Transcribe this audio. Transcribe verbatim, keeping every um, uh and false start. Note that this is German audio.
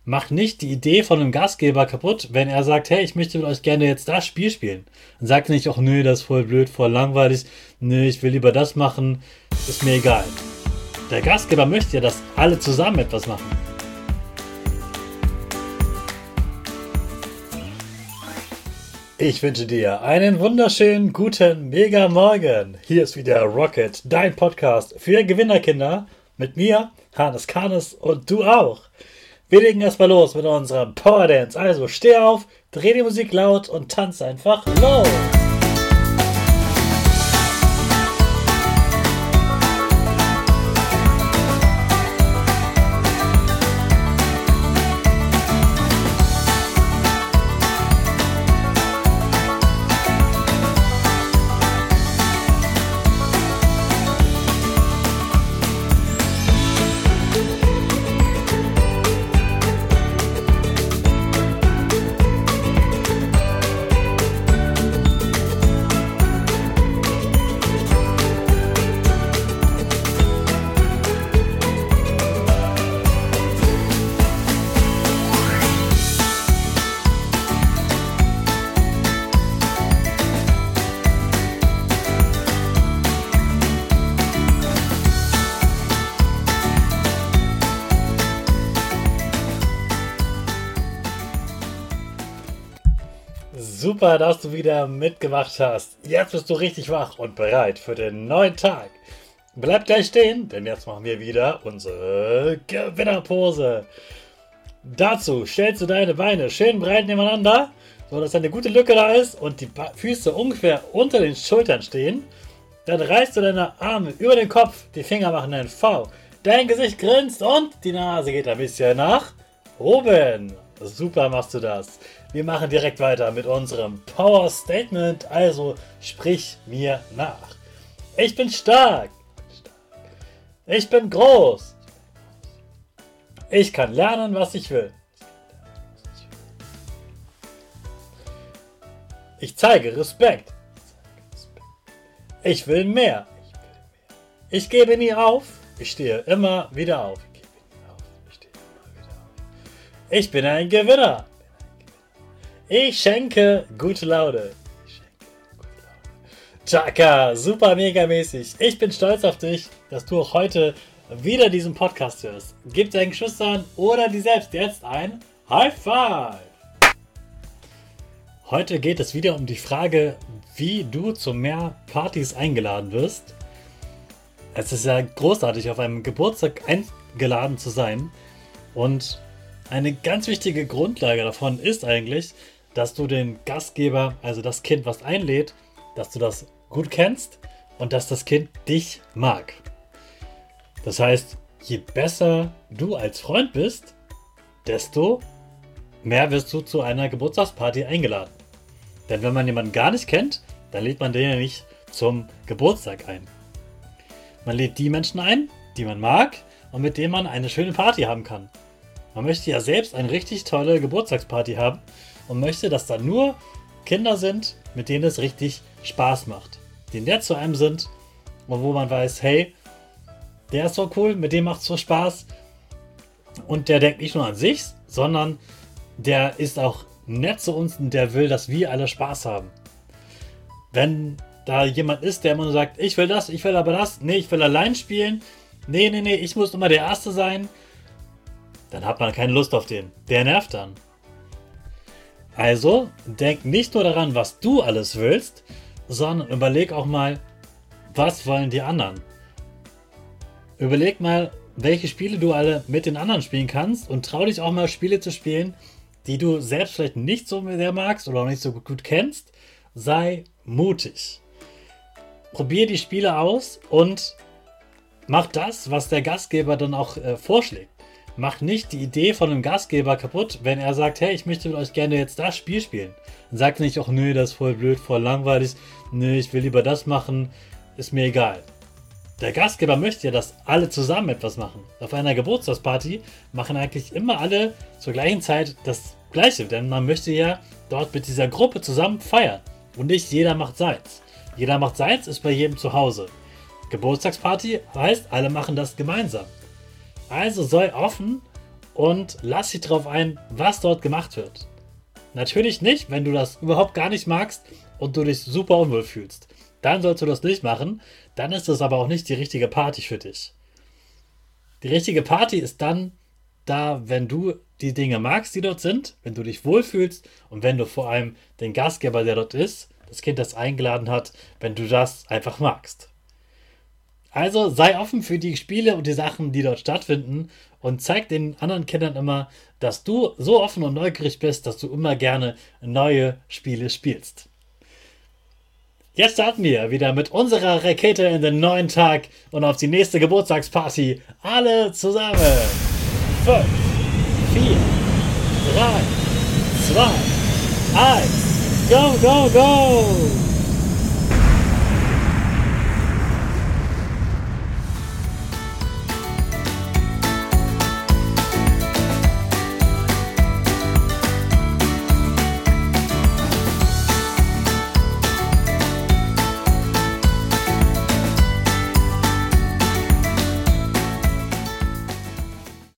Macht nicht die Idee von einem Gastgeber kaputt, wenn er sagt, hey, ich möchte mit euch gerne jetzt das Spiel spielen. Dann sagt nicht, ach nö, das ist voll blöd, voll langweilig, nö, ich will lieber das machen, ist mir egal. Der Gastgeber möchte ja, dass alle zusammen etwas machen. Ich wünsche dir einen wunderschönen, guten, mega Morgen. Hier ist wieder Rocket, dein Podcast für Gewinnerkinder. Mit mir, Hannes Karnes und du auch. Wir legen erstmal los mit unserem Power Dance. Also steh auf, dreh die Musik laut und tanz einfach los. Super, dass du wieder mitgemacht hast. Jetzt bist du richtig wach und bereit für den neuen Tag. Bleib gleich stehen, denn jetzt machen wir wieder unsere Gewinnerpose. Dazu stellst du deine Beine schön breit nebeneinander, sodass eine gute Lücke da ist und die Füße ungefähr unter den Schultern stehen. Dann reißt du deine Arme über den Kopf, die Finger machen ein V. Dein Gesicht grinst und die Nase geht ein bisschen nach oben. Super machst du das. Wir machen direkt weiter mit unserem Power Statement, also sprich mir nach. Ich bin stark. Ich bin groß. Ich kann lernen, was ich will. Ich zeige Respekt. Ich will mehr. Ich gebe nie auf. Ich stehe immer wieder auf. Ich bin ein Gewinner. Ich schenke gute Laune. Chaka, super mega mäßig. Ich bin stolz auf dich, dass du auch heute wieder diesen Podcast hörst. Gib deinen Geschwistern oder dir selbst jetzt ein High Five. Heute geht es wieder um die Frage, wie du zu mehr Partys eingeladen wirst. Es ist ja großartig, auf einem Geburtstag eingeladen zu sein. Und eine ganz wichtige Grundlage davon ist eigentlich, dass du den Gastgeber, also das Kind, was einlädt, dass du das gut kennst und dass das Kind dich mag. Das heißt, je besser du als Freund bist, desto mehr wirst du zu einer Geburtstagsparty eingeladen. Denn wenn man jemanden gar nicht kennt, dann lädt man den ja nicht zum Geburtstag ein. Man lädt die Menschen ein, die man mag und mit denen man eine schöne Party haben kann. Man möchte ja selbst eine richtig tolle Geburtstagsparty haben und möchte, dass da nur Kinder sind, mit denen es richtig Spaß macht. Die nett zu einem sind und wo man weiß, hey, der ist so cool, mit dem macht es so Spaß und der denkt nicht nur an sich, sondern der ist auch nett zu uns und der will, dass wir alle Spaß haben. Wenn da jemand ist, der immer nur sagt, ich will das, ich will aber das, nee, ich will allein spielen, nee, nee, nee, ich muss immer der Erste sein, dann hat man keine Lust auf den. Der nervt dann. Also, denk nicht nur daran, was du alles willst, sondern überleg auch mal, was wollen die anderen? Überleg mal, welche Spiele du alle mit den anderen spielen kannst und trau dich auch mal Spiele zu spielen, die du selbst vielleicht nicht so sehr magst oder auch nicht so gut kennst. Sei mutig. Probier die Spiele aus und mach das, was der Gastgeber dann auch äh, vorschlägt. Macht nicht die Idee von einem Gastgeber kaputt, wenn er sagt, hey, ich möchte mit euch gerne jetzt das Spiel spielen. Dann sagt nicht, ach nö, das ist voll blöd, voll langweilig, nö, ich will lieber das machen, ist mir egal. Der Gastgeber möchte ja, dass alle zusammen etwas machen. Auf einer Geburtstagsparty machen eigentlich immer alle zur gleichen Zeit das Gleiche, denn man möchte ja dort mit dieser Gruppe zusammen feiern. Und nicht jeder macht seins. Jeder macht seins, ist bei jedem zu Hause. Geburtstagsparty heißt, alle machen das gemeinsam. Also sei offen und lass dich darauf ein, was dort gemacht wird. Natürlich nicht, wenn du das überhaupt gar nicht magst und du dich super unwohl fühlst. Dann sollst du das nicht machen, dann ist das aber auch nicht die richtige Party für dich. Die richtige Party ist dann da, wenn du die Dinge magst, die dort sind, wenn du dich wohlfühlst und wenn du vor allem den Gastgeber, der dort ist, das Kind, das eingeladen hat, wenn du das einfach magst. Also sei offen für die Spiele und die Sachen, die dort stattfinden und zeig den anderen Kindern immer, dass du so offen und neugierig bist, dass du immer gerne neue Spiele spielst. Jetzt starten wir wieder mit unserer Rakete in den neuen Tag und auf die nächste Geburtstagsparty. Alle zusammen. fünf, vier, drei, zwei, eins. Go, go, go!